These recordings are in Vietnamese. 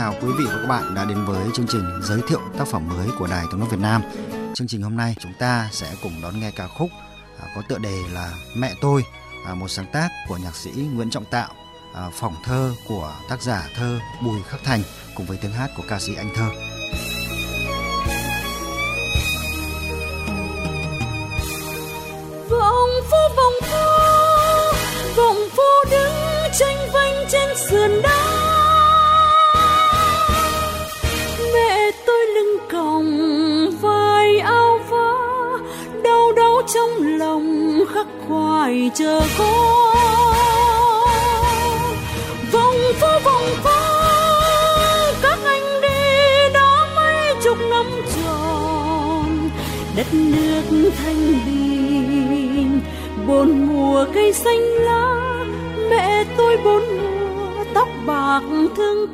chào quý vị và các bạn đã đến với chương trình giới thiệu tác phẩm mới của Đài Tiếng nói Việt Nam. Chương trình hôm nay chúng ta sẽ cùng đón nghe ca khúc có tựa đề là Mẹ tôi, một sáng tác của nhạc sĩ Nguyễn Trọng Tạo, phỏng thơ của tác giả thơ Bùi Khắc Thành cùng với tiếng hát của ca sĩ Anh Thơ. Vọng phu đứng tranh vanh trên sườn đá. Mẹ tôi lưng còng vai áo vá, đau đớn trong lòng khắc khoải chờ con. Vọng phu các anh đi đã mấy chục năm tròn, đất nước thanh bình bốn mùa cây xanh lá. Mẹ tôi bốn mùa tóc bạc thương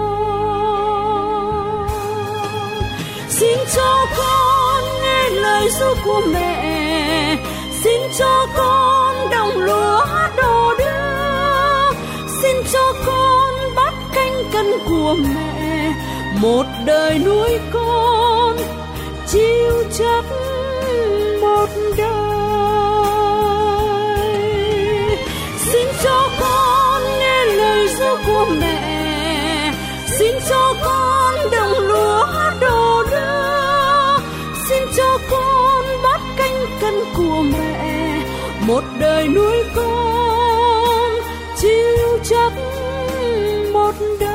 con. Xin cho con nghe lời ru của mẹ, xin cho con đồng lúa đổ đưa, xin cho con bát canh cân của mẹ, một đời nuôi con chiêu chắc một đời. Xin cho con nghe lời ru của mẹ, xin cho con đồng lúa đổ đưa, xin cho con bát canh cân của mẹ, một đời nuôi con chiêu chắc một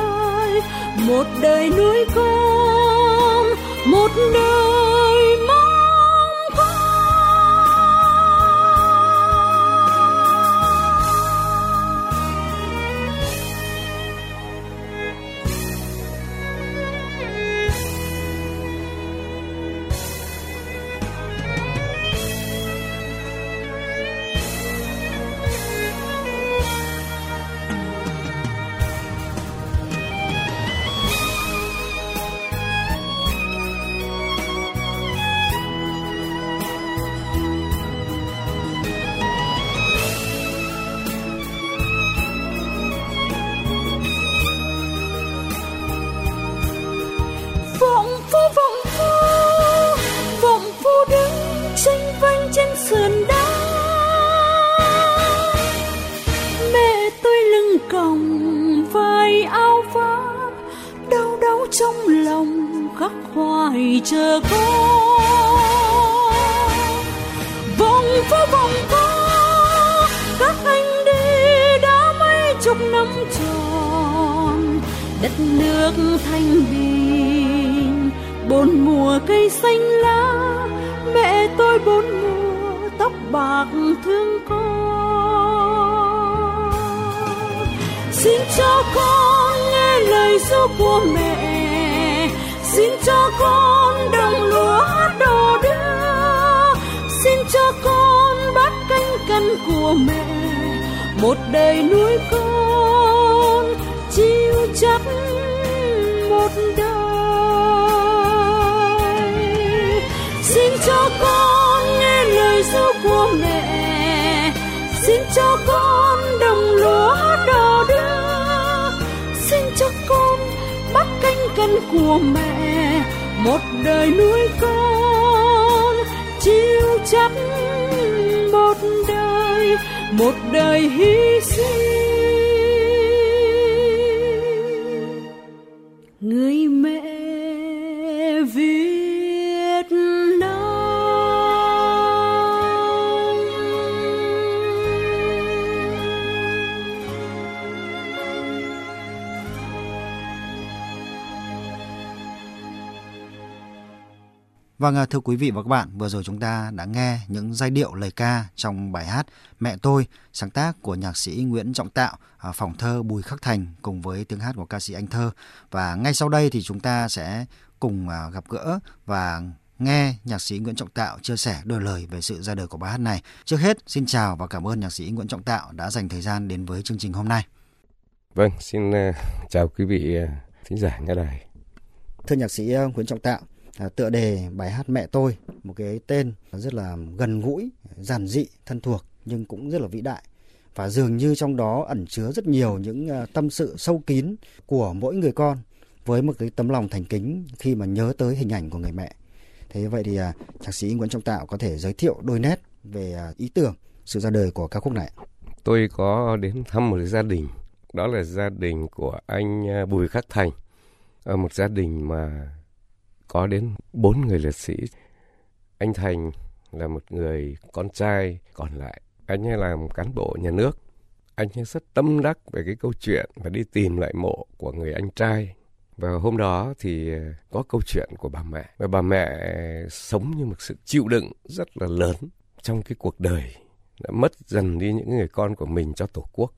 đời nuôi con, một đời mong con. Vọng phu đứng tranh vanh trên sườn đá. Mẹ tôi lưng còng vai áo vá, đau đớn trong lòng khắc khoải chờ con. Vọng phu các anh đi đã mấy chục năm tròn, đất nước thanh bình bốn mùa cây xanh lá. Mẹ tôi bốn mùa tóc bạc thương con. Xin cho con nghe lời ru của mẹ, xin cho con đồng lúa đổ đưa, xin cho con bát canh cân của mẹ, một đời nuôi con chiêu chắc một đời. Xin cho con nghe lời ru của mẹ, xin cho con đồng lúa đổ đưa, xin cho con bát canh cân của mẹ, một đời nuôi con chiêu chắc một đời hy sinh. Người mẹ Việt Nam. Vâng, thưa quý vị và các bạn, vừa rồi chúng ta đã nghe những giai điệu lời ca trong bài hát Mẹ tôi, sáng tác của nhạc sĩ Nguyễn Trọng Tạo, phỏng thơ Bùi Khắc Thành cùng với tiếng hát của ca sĩ Anh Thơ. Và ngay sau đây thì chúng ta sẽ cùng gặp gỡ và nghe nhạc sĩ Nguyễn Trọng Tạo chia sẻ đôi lời về sự ra đời của bài hát này. Trước hết, xin chào và cảm ơn nhạc sĩ Nguyễn Trọng Tạo đã dành thời gian đến với chương trình hôm nay. Vâng, xin chào quý vị thính giả nghe đài. Thưa nhạc sĩ Nguyễn Trọng Tạo, tựa đề bài hát Mẹ tôi, một cái tên rất là gần gũi, giản dị, thân thuộc nhưng cũng rất là vĩ đại. Và dường như trong đó ẩn chứa rất nhiều những tâm sự sâu kín của mỗi người con. với một cái tấm lòng thành kính khi mà nhớ tới hình ảnh của người mẹ. Thế vậy thì nhạc sĩ Nguyễn Trọng Tạo có thể giới thiệu đôi nét về ý tưởng sự ra đời của ca khúc này. Tôi có đến thăm một gia đình, đó là gia đình của anh Bùi Khắc Thành, một gia đình mà có đến 4 người liệt sĩ. Anh Thành là một người con trai còn lại, anh ấy làm cán bộ nhà nước. Anh ấy rất tâm đắc về cái câu chuyện và đi tìm lại mộ của người anh trai. Và hôm đó thì có câu chuyện của bà mẹ. Và bà mẹ sống như một sự chịu đựng rất là lớn trong cái cuộc đời, đã mất dần đi những người con của mình cho Tổ quốc.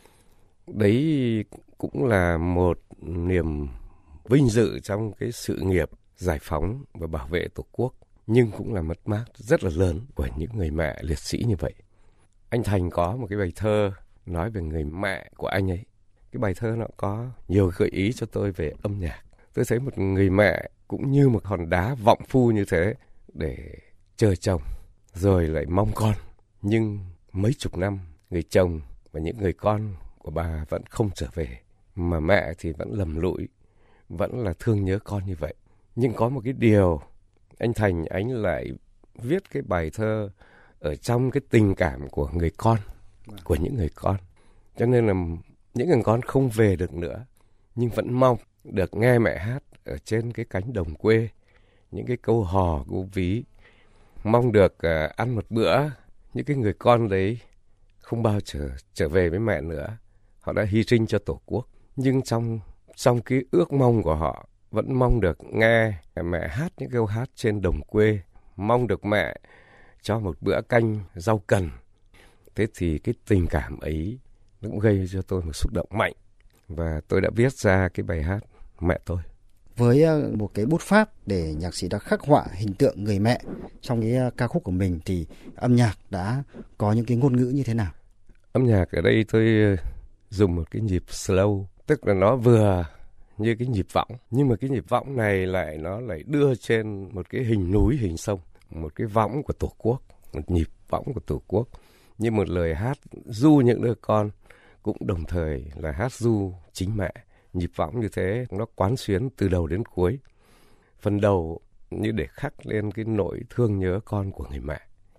Đấy cũng là một niềm vinh dự trong cái sự nghiệp giải phóng và bảo vệ Tổ quốc, nhưng cũng là mất mát rất là lớn của những người mẹ liệt sĩ như vậy. Anh Thành có một cái bài thơ nói về người mẹ của anh ấy. Cái bài thơ nó có nhiều gợi ý cho tôi về âm nhạc. Tôi thấy một người mẹ cũng như một hòn đá vọng phu như thế, để chờ chồng rồi lại mong con. Nhưng mấy chục năm, người chồng và những người con của bà vẫn không trở về, mà mẹ thì vẫn lầm lũi, vẫn là thương nhớ con như vậy. Nhưng có một cái điều, anh Thành anh lại viết cái bài thơ ở trong cái tình cảm của người con, của những người con. Cho nên là những người con không về được nữa, nhưng vẫn mong được nghe mẹ hát ở trên cái cánh đồng quê, những cái câu hò câu ví, mong được ăn một bữa. Những cái người con đấy không bao giờ trở về với mẹ nữa, họ đã hy sinh cho Tổ quốc. Nhưng trong cái ước mong của họ vẫn mong được nghe mẹ hát những câu hát trên đồng quê, mong được mẹ cho một bữa canh rau cần. Thế thì cái tình cảm ấy nó cũng gây cho tôi một xúc động mạnh, và tôi đã viết ra cái bài hát Mẹ Tôi. Với một cái bút pháp để nhạc sĩ đã khắc họa hình tượng người mẹ trong cái ca khúc của mình, thì âm nhạc đã có những cái ngôn ngữ như thế nào? Âm nhạc ở đây tôi dùng một cái nhịp slow, tức là nó vừa như cái nhịp võng, nhưng mà cái nhịp võng này nó lại đưa trên một cái hình núi, hình sông, một cái võng của Tổ quốc, một nhịp võng của Tổ quốc, như một lời hát ru những đứa con, cũng đồng thời là hát ru chính mẹ. Nhịp võng như thế nó quán xuyến từ đầu đến cuối. Phần đầu như để khắc lên cái nỗi thương nhớ con của người mẹ,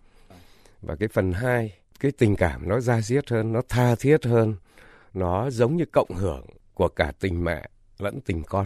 và cái phần 2, cái tình cảm nó da diết hơn, nó tha thiết hơn, nó giống như cộng hưởng của cả tình mẹ lẫn tình con.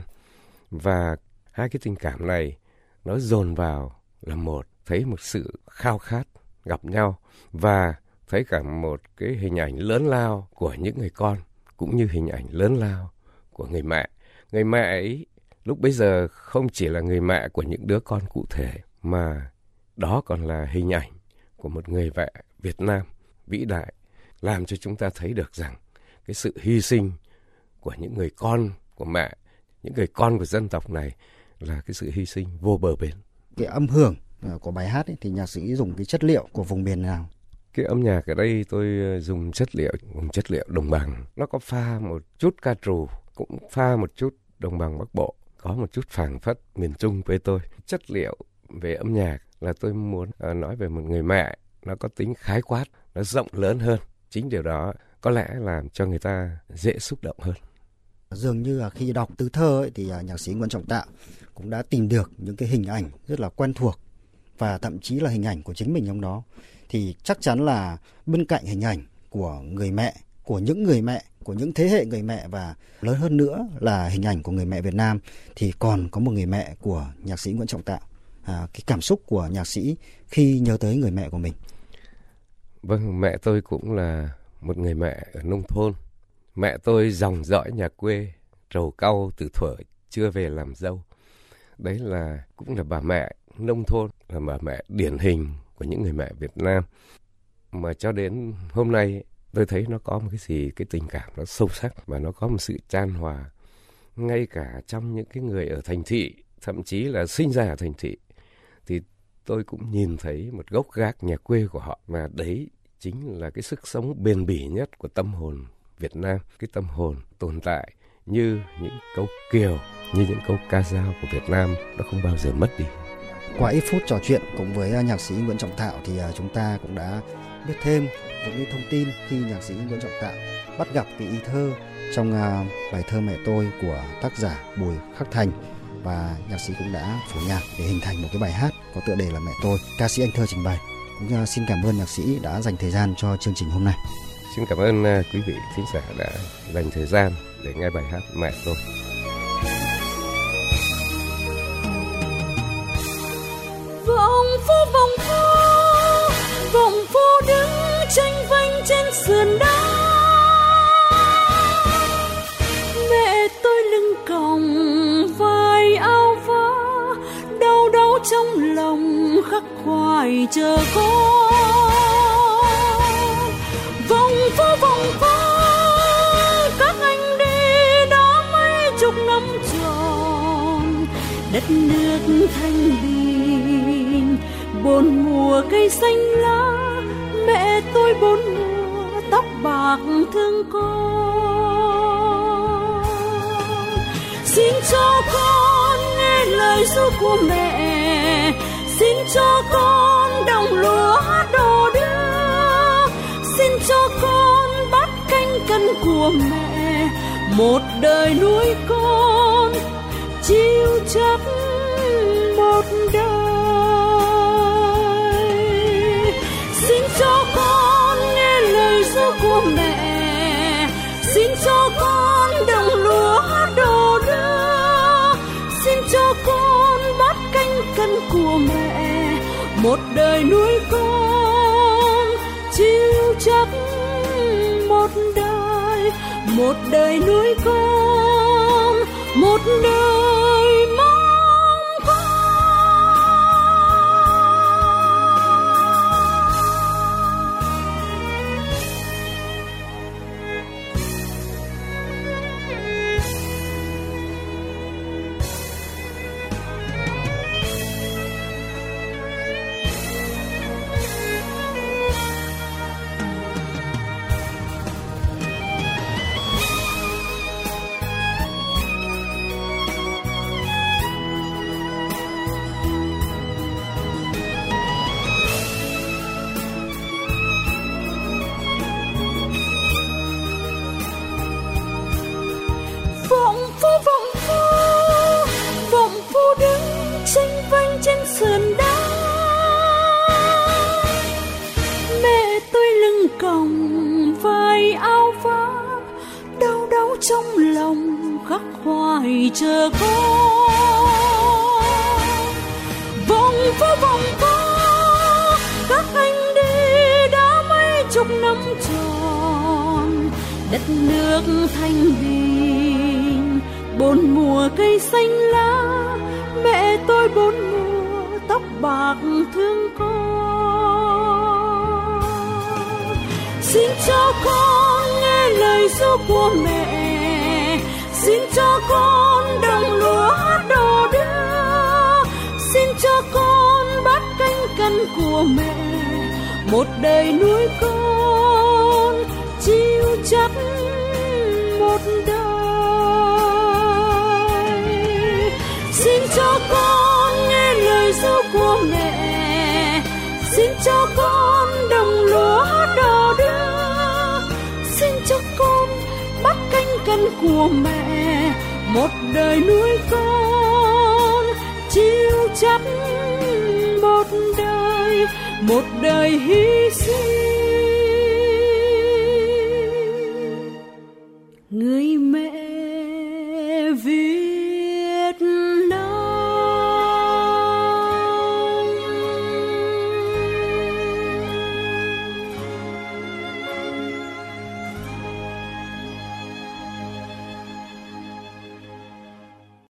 Và hai cái tình cảm này nó dồn vào là một, thấy một sự khao khát gặp nhau, và thấy cả một cái hình ảnh lớn lao của những người con, cũng như hình ảnh lớn lao của người mẹ. Người mẹ ấy lúc bấy giờ không chỉ là người mẹ của những đứa con cụ thể, mà đó còn là hình ảnh của một người mẹ Việt Nam vĩ đại, làm cho chúng ta thấy được rằng cái sự hy sinh của những người con của mẹ, những người con của dân tộc này là cái sự hy sinh vô bờ bến. Cái âm hưởng của bài hát ấy, thì nhạc sĩ dùng cái chất liệu của vùng miền nào? Cái âm nhạc ở đây tôi dùng chất liệu đồng bằng. Nó có pha một chút ca trù, cũng pha một chút đồng bằng Bắc Bộ, có một chút phảng phất miền Trung với tôi. Chất liệu về âm nhạc là tôi muốn nói về một người mẹ, nó có tính khái quát, nó rộng lớn hơn. Chính điều đó có lẽ làm cho người ta dễ xúc động hơn. Dường như là khi đọc từ thơ ấy, thì nhạc sĩ Nguyễn Trọng Tạo cũng đã tìm được những cái hình ảnh rất là quen thuộc, và thậm chí là hình ảnh của chính mình trong đó. Thì chắc chắn là bên cạnh hình ảnh của người mẹ, của những người mẹ, của những thế hệ người mẹ, và lớn hơn nữa là hình ảnh của người mẹ Việt Nam, thì còn có một người mẹ của nhạc sĩ Nguyễn Trọng Tạo. Cái cảm xúc của nhạc sĩ khi nhớ tới người mẹ của mình. Vâng, mẹ tôi cũng là một người mẹ ở nông thôn. Mẹ tôi dòng dõi nhà quê, trầu cau từ thuở chưa về làm dâu. Đấy là cũng là bà mẹ nông thôn, là bà mẹ điển hình của những người mẹ Việt Nam. Mà cho đến hôm nay tôi thấy nó có một cái gì, cái tình cảm nó sâu sắc, và nó có một sự chan hòa. Ngay cả trong những cái người ở thành thị, thậm chí là sinh ra ở thành thị, thì tôi cũng nhìn thấy một gốc gác nhà quê của họ. Và đấy chính là cái sức sống bền bỉ nhất của tâm hồn Việt Nam. Cái tâm hồn tồn tại như những câu kiều, như những câu ca dao của Việt Nam, nó không bao giờ mất đi. Qua ít phút trò chuyện cùng với nhạc sĩ Nguyễn Trọng Tạo thì chúng ta cũng đã biết thêm những thông tin khi nhạc sĩ Nguyễn Trọng Tạo bắt gặp cái ý thơ trong bài thơ Mẹ tôi của tác giả Bùi Khắc Thành, và nhạc sĩ cũng đã phổ nhạc để hình thành một cái bài hát có tựa đề là Mẹ tôi. Ca sĩ Anh Thơ trình bày. Cũng xin cảm ơn nhạc sĩ đã dành thời gian cho chương trình hôm nay. Xin cảm ơn quý vị thính giả đã dành thời gian để nghe bài hát Mẹ tôi. Vọng phu đứng tranh vanh trên sườn đá. Mẹ tôi lưng còng vai áo vá, đau đớn trong lòng khắc khoải chờ con. Vọng phu các anh đi đó mấy chục năm tròn, đất nước thanh bình bốn mùa cây xanh lá. Mẹ tôi bốn mùa tóc bạc thương con. Xin cho con nghe lời ru của mẹ, xin cho con đồng lúa đổ đưa, xin cho con bát canh cân của mẹ, một đời nuôi con chiêu chắc một đời. Xin cho con nghe lời ru của mẹ, xin cho con đồng lúa đổ đưa, xin cho con bát canh cân của mẹ, một đời nuôi con chiêu chắc một đời nuôi con, một đời mong con. Vọng phu đứng tranh vanh trên sườn đá. Mẹ tôi lưng còng vai áo vá, đau đớn trong lòng khắc khoải chờ con. Vọng phu các anh đi đã mấy chục năm tròn, đất nước thanh bình bốn mùa cây xanh lá. Mẹ tôi bốn mùa tóc bạc thương con. Xin cho con nghe lời ru của mẹ, xin cho con đồng lúa đổ đưa, xin cho con bát canh cân của mẹ, một đời nuôi con chiêu chắc một đời. Xin cho con nghe lời ru của mẹ, xin cho con đồng lúa đổ đưa, xin cho con bát canh cân của mẹ, một đời nuôi con chiêu chắc một đời hy sinh.